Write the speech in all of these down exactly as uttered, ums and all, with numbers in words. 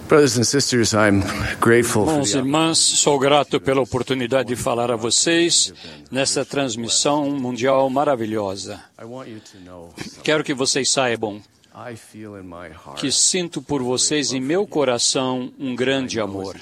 Brothers and sisters, I'm grateful for Irmãos e the irmãs, sou grato pela oportunidade de falar a vocês nesta transmissão mundial maravilhosa. I want you to know Quero que vocês saibam I feel in my heart que sinto por vocês em meu coração um grande amor,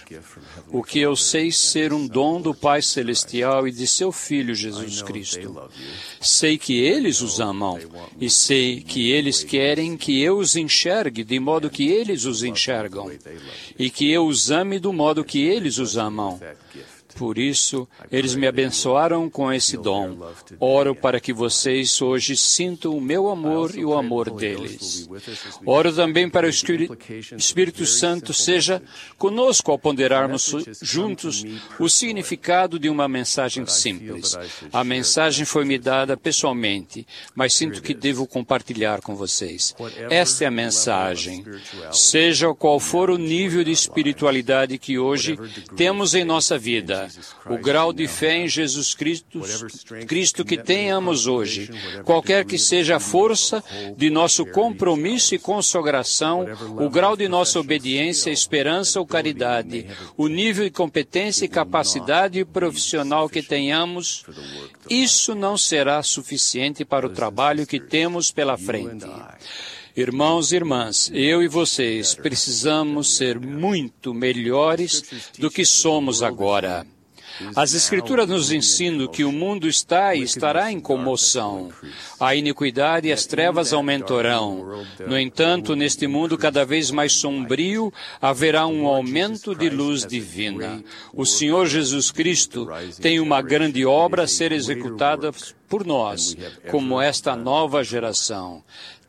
o que eu sei ser um dom do Pai Celestial e de seu Filho Jesus Cristo. Sei que eles os amam e sei que eles querem que eu os enxergue de modo que eles os enxergam e que eu os ame do modo que eles os amam. Por isso, eles me abençoaram com esse dom. Oro para que vocês hoje sintam o meu amor e o amor deles. Oro também para que o Espírito Santo seja conosco ao ponderarmos juntos o significado de uma mensagem simples. A mensagem foi-me dada pessoalmente, mas sinto que devo compartilhar com vocês. Esta é a mensagem. Seja qual for o nível de espiritualidade que hoje temos em nossa vida, o grau de fé em Jesus Cristo, Cristo que tenhamos hoje, qualquer que seja a força de nosso compromisso e consagração, o grau de nossa obediência, esperança ou caridade, o nível de competência e capacidade profissional que tenhamos, isso não será suficiente para o trabalho que temos pela frente. Irmãos e irmãs, eu e vocês precisamos ser muito melhores do que somos agora. As Escrituras nos ensinam que o mundo está e estará em comoção. A iniquidade e as trevas aumentarão. No entanto, neste mundo cada vez mais sombrio, haverá um aumento de luz divina. O Senhor Jesus Cristo tem uma grande obra a ser executada por nós, como esta nova geração.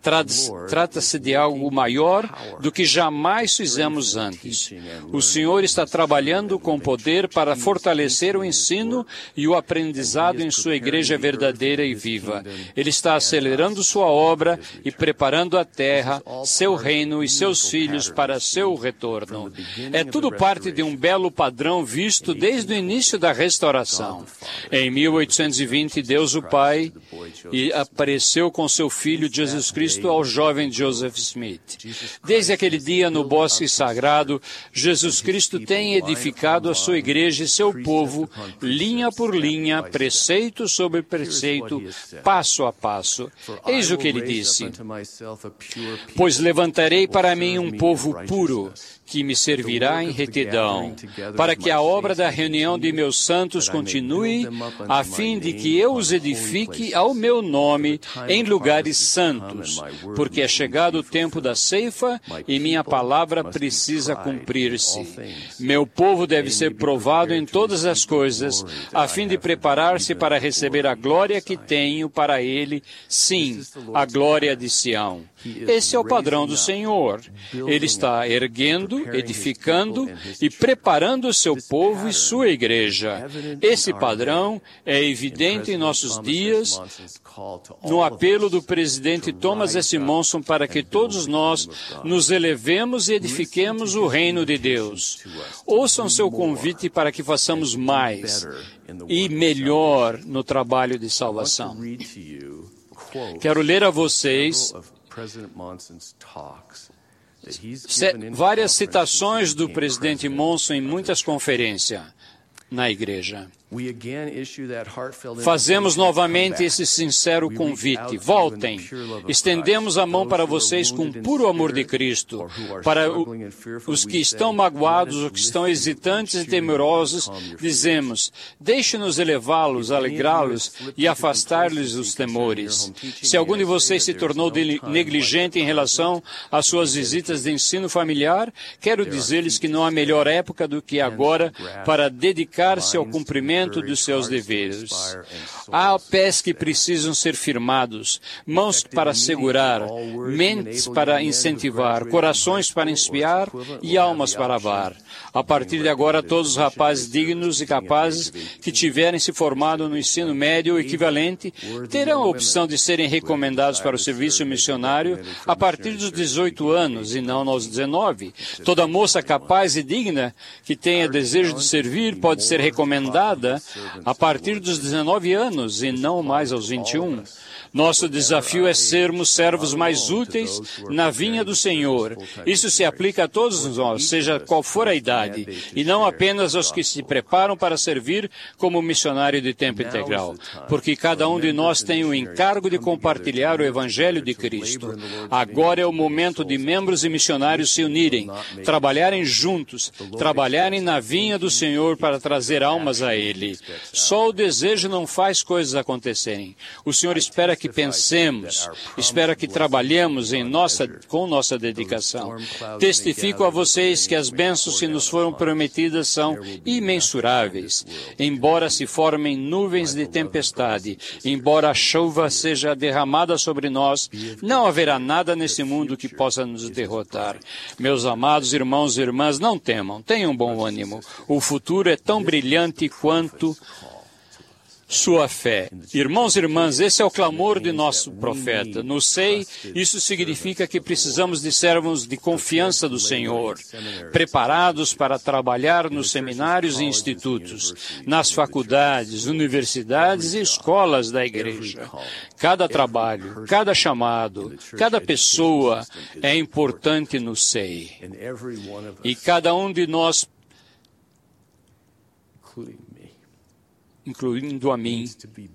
Trata-se de algo maior do que jamais fizemos antes. O Senhor está trabalhando com poder para fortalecer o ensino e o aprendizado em sua igreja verdadeira e viva. Ele está acelerando sua obra e preparando a terra, seu reino e seus filhos para seu retorno. É tudo parte de um belo padrão visto desde o início da restauração. Em mil oitocentos e vinte, Deus o Pai apareceu com seu Filho Jesus Cristo ao jovem Joseph Smith. Desde aquele dia, no bosque sagrado, Jesus Cristo tem edificado a sua igreja e seu povo, linha por linha, preceito sobre preceito, passo a passo. Eis o que ele disse: pois levantarei para mim um povo puro, que me servirá em retidão, para que a obra da reunião de meus santos continue, a fim de que eu os edifique ao meu nome em lugares santos, porque é chegado o tempo da ceifa e minha palavra precisa cumprir-se. Meu povo deve ser provado em todas as coisas, a fim de preparar-se para receber a glória que tenho para ele, sim, a glória de Sião. Esse é o padrão do Senhor. Ele está erguendo, edificando e preparando o seu povo e sua igreja. Esse padrão é evidente em nossos dias no apelo do presidente Thomas S. Monson para que todos nós nos elevemos e edifiquemos o reino de Deus. Ouçam seu convite para que façamos mais e melhor no trabalho de salvação. Quero ler a vocês várias citações do presidente Monson em muitas conferências na igreja. Fazemos novamente esse sincero convite. Voltem. Estendemos a mão para vocês com puro amor de Cristo. Para os que estão magoados ou que estão hesitantes e temerosos, dizemos: deixe-nos elevá-los, alegrá-los e afastar-lhes os temores. Se algum de vocês se tornou negligente em relação às suas visitas de ensino familiar, quero dizer-lhes que não há melhor época do que agora para dedicar-se ao cumprimento dos seus deveres. Há pés que precisam ser firmados, mãos para segurar, mentes para incentivar, corações para inspirar e almas para amar. A partir de agora, todos os rapazes dignos e capazes que tiverem se formado no ensino médio ou equivalente terão a opção de serem recomendados para o serviço missionário a partir dos dezoito anos e não aos dezenove. Toda moça capaz e digna que tenha desejo de servir pode ser recomendada a partir dos dezenove anos e não mais aos vinte e um. Nosso desafio é sermos servos mais úteis na vinha do Senhor. Isso se aplica a todos nós, seja qual for a idade, e não apenas aos que se preparam para servir como missionário de tempo integral, porque cada um de nós tem o encargo de compartilhar o Evangelho de Cristo. Agora é o momento de membros e missionários se unirem, trabalharem juntos, trabalharem na vinha do Senhor para trazer almas a Ele. Só o desejo não faz coisas acontecerem. O Senhor espera que pensemos, espera que trabalhemos em nossa, com nossa dedicação. Testifico a vocês que as bênçãos que nos foram prometidas são imensuráveis. Embora se formem nuvens de tempestade, embora a chuva seja derramada sobre nós, não haverá nada nesse mundo que possa nos derrotar. Meus amados irmãos e irmãs, não temam, tenham bom ânimo. O futuro é tão brilhante quanto sua fé. Irmãos e irmãs, esse é o clamor de nosso profeta. No sei, isso significa que precisamos de servos de confiança do Senhor, preparados para trabalhar nos seminários e institutos, nas faculdades, universidades e escolas da igreja. Cada trabalho, cada chamado, cada pessoa é importante no sei. E cada um de nós, incluindo a mim,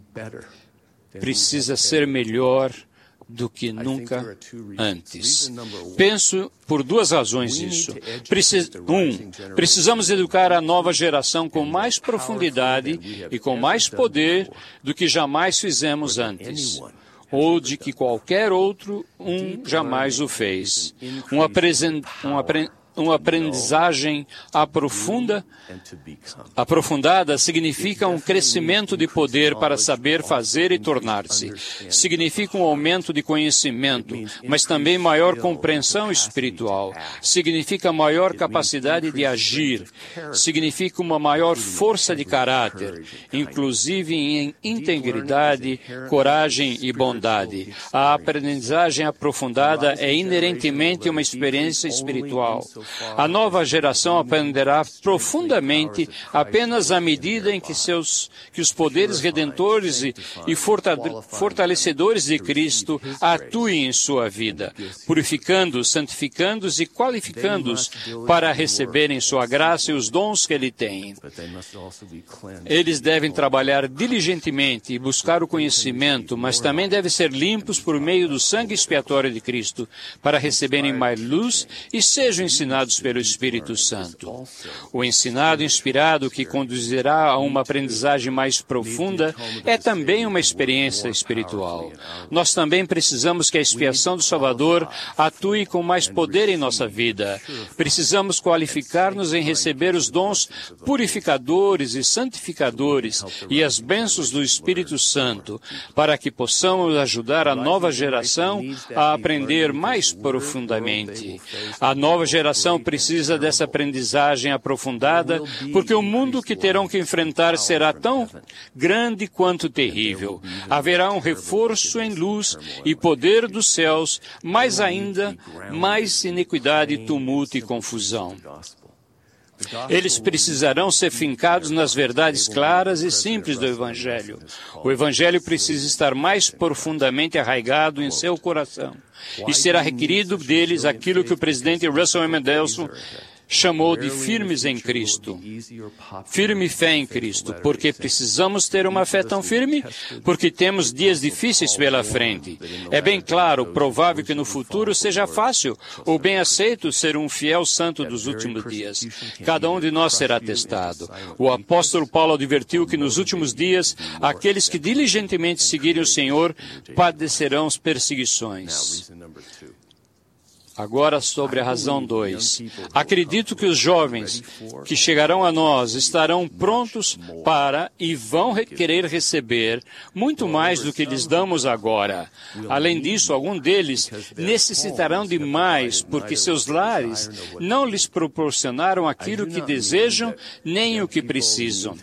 precisa ser melhor do que nunca antes. Penso por duas razões isso. Precis... Um, precisamos educar a nova geração com mais profundidade e com mais poder do que jamais fizemos antes, ou de que qualquer outro um jamais o fez. Um, apresen... um apre... Uma aprendizagem aprofunda, aprofundada significa um crescimento de poder para saber fazer e tornar-se. Significa um aumento de conhecimento, mas também maior compreensão espiritual. Significa maior capacidade de agir. Significa uma maior força de caráter, inclusive em integridade, coragem e bondade. A aprendizagem aprofundada é inerentemente uma experiência espiritual. A nova geração aprenderá profundamente apenas à medida em que, seus, que os poderes redentores e, e fortalecedores de Cristo atuem em sua vida, purificando-os, santificando-os e qualificando-os para receberem sua graça e os dons que Ele tem. Eles devem trabalhar diligentemente e buscar o conhecimento, mas também devem ser limpos por meio do sangue expiatório de Cristo, para receberem mais luz e sejam ensinados pelo Espírito Santo. O ensinado inspirado que conduzirá a uma aprendizagem mais profunda é também uma experiência espiritual. Nós também precisamos que a expiação do Salvador atue com mais poder em nossa vida. Precisamos qualificar-nos em receber os dons purificadores e santificadores e as bênçãos do Espírito Santo, para que possamos ajudar a nova geração a aprender mais profundamente. A nova geração precisa dessa aprendizagem aprofundada, porque o mundo que terão que enfrentar será tão grande quanto terrível. Haverá um reforço em luz e poder dos céus, mas ainda mais iniquidade, tumulto e confusão. Eles precisarão ser fincados nas verdades claras e simples do Evangelho. O Evangelho precisa estar mais profundamente arraigado em seu coração. E será requerido deles aquilo que o presidente Russell M. Nelson chamou de firmes em Cristo. Firme fé em Cristo. Porque precisamos ter uma fé tão firme? Porque temos dias difíceis pela frente. É bem claro, provável que no futuro seja fácil ou bem aceito ser um fiel santo dos últimos dias. Cada um de nós será testado. O apóstolo Paulo advertiu que nos últimos dias, aqueles que diligentemente seguirem o Senhor padecerão perseguições. Agora sobre a razão dois. Acredito que os jovens que chegarão a nós estarão prontos para e vão querer receber muito mais do que lhes damos agora. Além disso, alguns deles necessitarão de mais, porque seus lares não lhes proporcionaram aquilo que desejam nem o que precisam.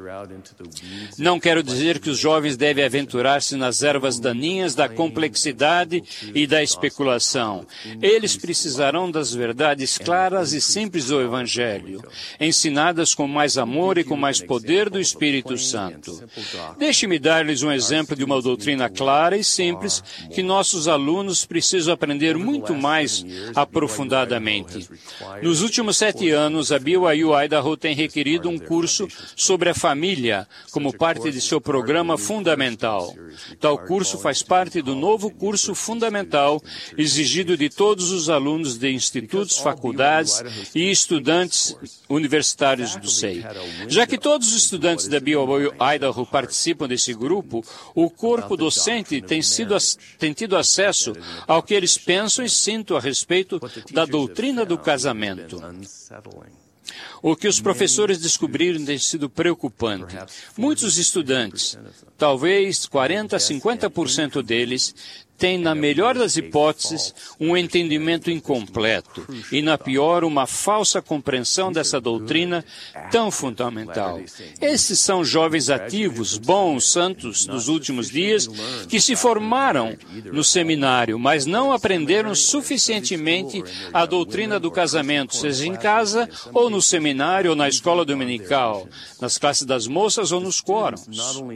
Não quero dizer que os jovens devem aventurar-se nas ervas daninhas da complexidade e da especulação. Eles eles precisarão das verdades claras e simples do Evangelho, ensinadas com mais amor e com mais poder do Espírito Santo. Deixe-me dar-lhes um exemplo de uma doutrina clara e simples que nossos alunos precisam aprender muito mais aprofundadamente. Nos últimos sete anos, a B Y U Idaho tem requerido um curso sobre a família como parte de seu programa fundamental. Tal curso faz parte do novo curso fundamental exigido de todos os alunos de institutos, faculdades e estudantes universitários do S E I. Já que todos os estudantes da B Y U Idaho participam desse grupo, o corpo docente tem, sido, tem tido acesso ao que eles pensam e sintam a respeito da doutrina do casamento. O que os professores descobriram tem sido preocupante. Muitos estudantes, talvez quarenta a cinquenta por cento deles, têm, na melhor das hipóteses, um entendimento incompleto e, na pior, uma falsa compreensão dessa doutrina tão fundamental. Esses são jovens ativos, bons, santos dos últimos dias, que se formaram no seminário, mas não aprenderam suficientemente a doutrina do casamento, seja em casa ou no seminário ou na escola dominical, nas classes das moças ou nos quóruns.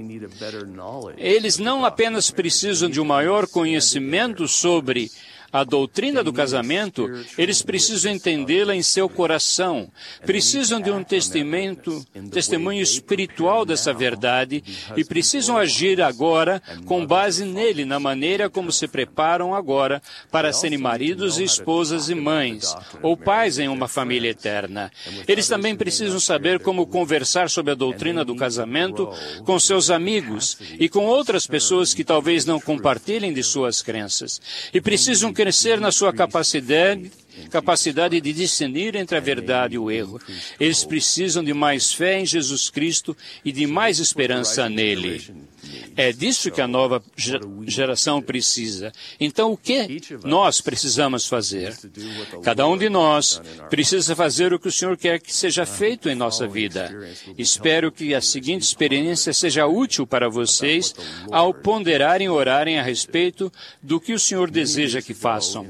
Eles não apenas precisam de um maior conhecimento conhecimento sobre a doutrina do casamento, eles precisam entendê-la em seu coração, precisam de um testemunho, testemunho espiritual dessa verdade e precisam agir agora com base nele, na maneira como se preparam agora para serem maridos e esposas e mães, ou pais em uma família eterna. Eles também precisam saber como conversar sobre a doutrina do casamento com seus amigos e com outras pessoas que talvez não compartilhem de suas crenças. E precisam crescer na sua capacidade, capacidade de discernir entre a verdade e o erro. Eles precisam de mais fé em Jesus Cristo e de mais esperança nele. É disso que a nova geração precisa. Então, o que nós precisamos fazer? Cada um de nós precisa fazer o que o Senhor quer que seja feito em nossa vida. Espero que a seguinte experiência seja útil para vocês ao ponderarem e orarem a respeito do que o Senhor deseja que façam.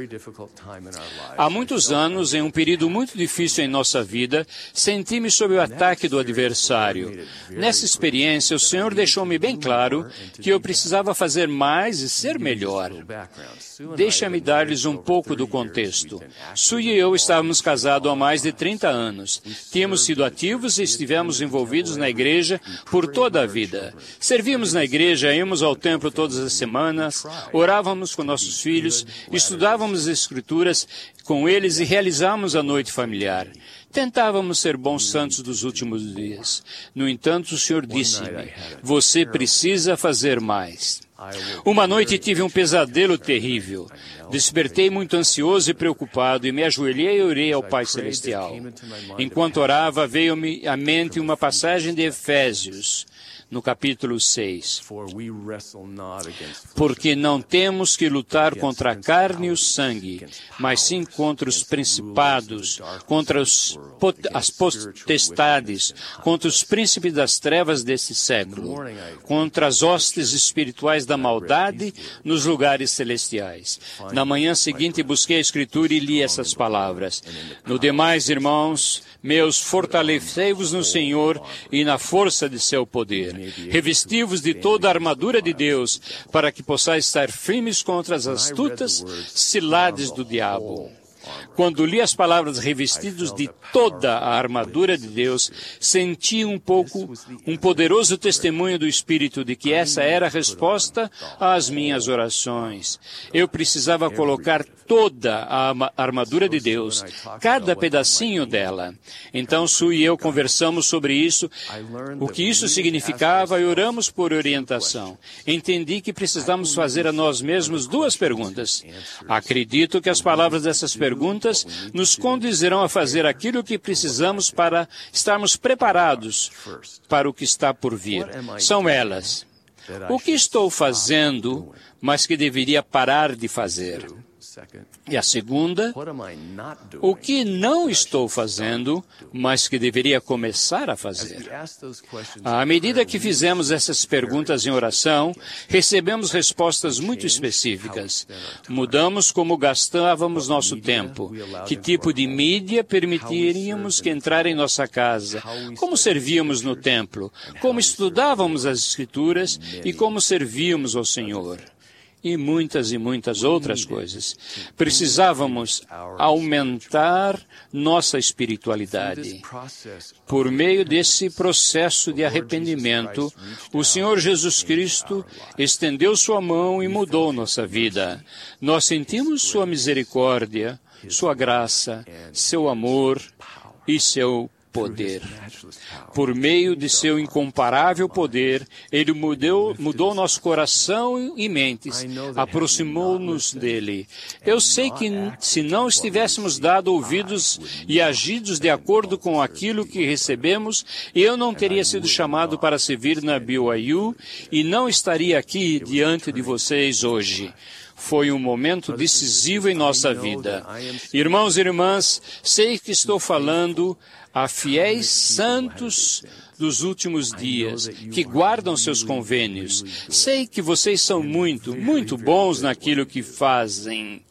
Há muitos anos, em um período muito difícil em nossa vida, senti-me sob o ataque do adversário. Nessa experiência, o Senhor deixou-me bem claro que eu precisava fazer mais e ser melhor. Deixa-me dar-lhes um pouco do contexto. Sue e eu estávamos casados há mais de trinta anos. Tínhamos sido ativos e estivemos envolvidos na igreja por toda a vida. Servíamos na igreja, íamos ao templo todas as semanas, orávamos com nossos filhos, estudávamos as Escrituras com eles e realizávamos a noite familiar. Tentávamos ser bons santos dos últimos dias. No entanto, o Senhor disse-me, você precisa fazer mais. Uma noite tive um pesadelo terrível. Despertei muito ansioso e preocupado e me ajoelhei e orei ao Pai Celestial. Enquanto orava, veio-me à mente uma passagem de Efésios, no capítulo seis. Porque não temos que lutar contra a carne e o sangue, mas sim contra os principados, contra os, as potestades, contra os príncipes das trevas deste século, contra as hostes espirituais da maldade nos lugares celestiais. Na manhã seguinte, busquei a Escritura e li essas palavras. No demais, irmãos meus, fortalecei-vos no Senhor e na força de seu poder. Revesti-vos de toda a armadura de Deus, para que possais estar firmes contra as astutas ciladas do diabo. Quando li as palavras revestidos de toda a armadura de Deus, senti um pouco um poderoso testemunho do Espírito de que essa era a resposta às minhas orações. Eu precisava colocar toda a armadura de Deus, cada pedacinho dela. Então, Sue e eu conversamos sobre isso, o que isso significava e oramos por orientação. Entendi que precisamos fazer a nós mesmos duas perguntas. Acredito que as palavras dessas perguntas nos conduzirão a fazer aquilo que precisamos para estarmos preparados para o que está por vir. São elas: o que estou fazendo, mas que deveria parar de fazer? E a segunda, o que não estou fazendo, mas que deveria começar a fazer? À medida que fizemos essas perguntas em oração, recebemos respostas muito específicas. Mudamos como gastávamos nosso tempo, que tipo de mídia permitiríamos que entrar em nossa casa, como servíamos no templo, como estudávamos as Escrituras e como servíamos ao Senhor. E muitas e muitas outras coisas. Precisávamos aumentar nossa espiritualidade. Por meio desse processo de arrependimento, o Senhor Jesus Cristo estendeu sua mão e mudou nossa vida. Nós sentimos sua misericórdia, sua graça, seu amor e seu poder. Por meio de seu incomparável poder, Ele mudou, mudou nosso coração e mentes, aproximou-nos dele. Eu sei que se não estivéssemos dado ouvidos e agidos de acordo com aquilo que recebemos, eu não teria sido chamado para servir na B Y U e não estaria aqui diante de vocês hoje. Foi um momento decisivo em nossa vida. Irmãos e irmãs, sei que estou falando a fiéis santos dos últimos dias, que guardam seus convênios. Sei que vocês são muito, muito bons naquilo que fazem.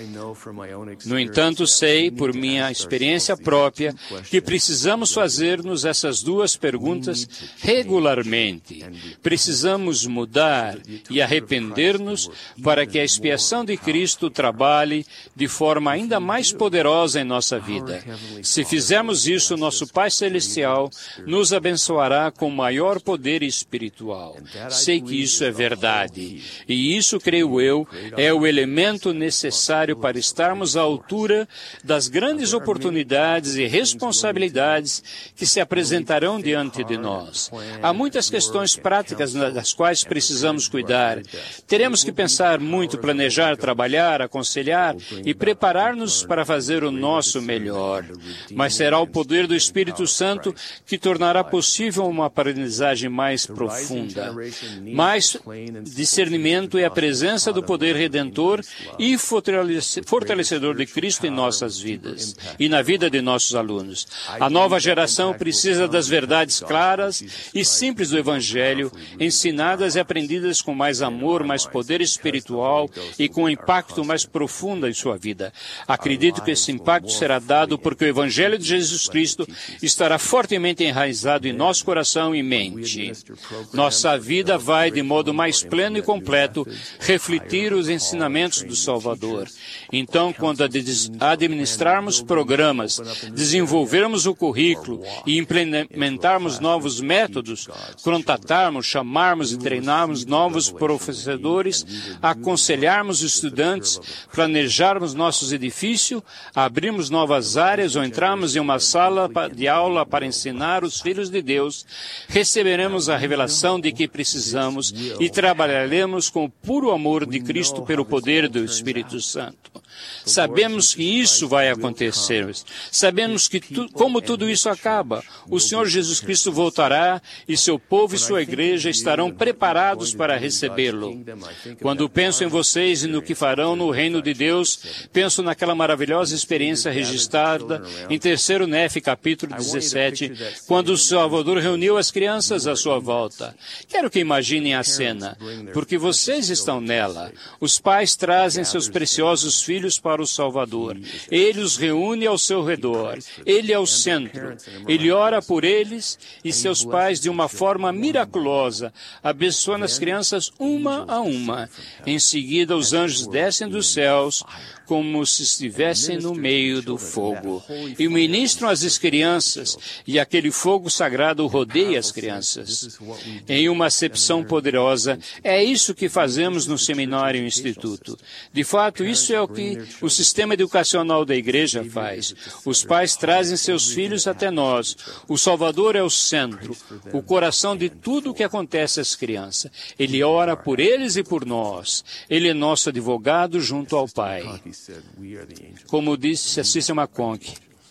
No entanto, sei, por minha experiência própria, que precisamos fazer-nos essas duas perguntas regularmente. Precisamos mudar e arrepender-nos para que a expiação de Cristo trabalhe de forma ainda mais poderosa em nossa vida. Se fizermos isso, nosso Pai Celestial nos abençoará com maior poder espiritual. Sei que isso é verdade. E isso, creio eu, é o elemento necessário para estarmos à altura das grandes oportunidades e responsabilidades que se apresentarão diante de nós. Há muitas questões práticas das quais precisamos cuidar. Teremos que pensar muito, planejar, trabalhar, aconselhar e preparar-nos para fazer o nosso melhor. Mas será o poder do Espírito Santo que tornará possível uma aprendizagem mais profunda. Mais discernimento e a presença do poder redentor e fortalecedor de Cristo em nossas vidas e na vida de nossos alunos. A nova geração precisa das verdades claras e simples do Evangelho, ensinadas e aprendidas com mais amor, mais poder espiritual e com um impacto mais profundo em sua vida. Acredito que esse impacto será dado porque o Evangelho de Jesus Cristo estará fortemente enraizado em nosso coração e mente. Nossa vida vai, de modo mais pleno e completo, refletir os ensinamentos do Salvador. Então, quando administrarmos programas, desenvolvermos o currículo e implementarmos novos métodos, contatarmos, chamarmos e treinarmos novos professores, aconselharmos os estudantes, planejarmos nossos edifícios, abrirmos novas áreas ou entrarmos em uma sala de aula para ensinar os filhos de Deus, receberemos a revelação de que precisamos e trabalharemos com o puro amor de Cristo pelo poder do Espírito Santo. Sabemos que isso vai acontecer. Sabemos que tu, como tudo isso acaba. O Senhor Jesus Cristo voltará e seu povo e sua igreja estarão preparados para recebê-lo. Quando penso em vocês e no que farão no reino de Deus, penso naquela maravilhosa experiência registrada em terceiro Nefe, capítulo dezessete, quando o Salvador reuniu as crianças à sua volta. Quero que imaginem a cena, porque vocês estão nela. Os pais trazem seus preciosos filhos para o Salvador. Ele os reúne ao seu redor. Ele é o centro. Ele ora por eles e seus pais de uma forma miraculosa, abençoando as crianças uma a uma. Em seguida, os anjos descem dos céus como se estivessem no meio do fogo e ministram as crianças, e aquele fogo sagrado rodeia as crianças. Em uma acepção poderosa, é isso que fazemos no seminário e instituto. De fato, isso é o que o sistema educacional da igreja faz. Os pais trazem seus filhos até nós. O Salvador é o centro, o coração de tudo o que acontece às crianças. Ele ora por eles e por nós. Ele é nosso advogado junto ao Pai. Como disse a Cícera McConkie,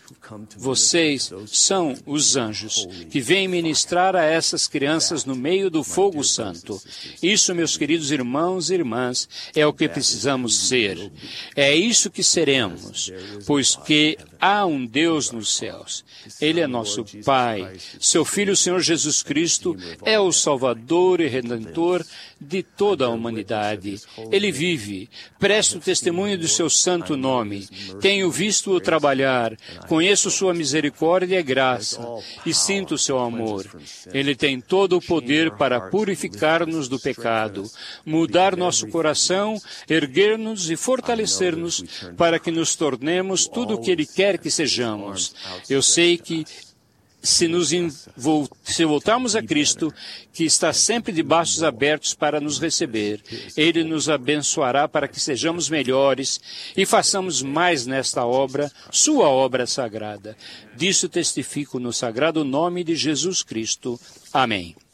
Vocês são os anjos que vêm ministrar a essas crianças no meio do fogo santo. Isso, meus queridos irmãos e irmãs, é o que precisamos ser. É isso que seremos, pois que há um Deus nos céus. Ele é nosso Pai. Seu Filho, o Senhor Jesus Cristo, é o Salvador e Redentor de toda a humanidade. Ele vive. Presto testemunho do seu santo nome. Tenho visto-o trabalhar. Conheço sua misericórdia e graça e sinto seu amor. Ele tem todo o poder para purificar-nos do pecado, mudar nosso coração, erguer-nos e fortalecer-nos para que nos tornemos tudo o que Ele quer que sejamos. Eu sei que Se, nos invol... se voltarmos a Cristo, que está sempre de braços abertos para nos receber, Ele nos abençoará para que sejamos melhores e façamos mais nesta obra, sua obra sagrada. Disso testifico no sagrado nome de Jesus Cristo. Amém.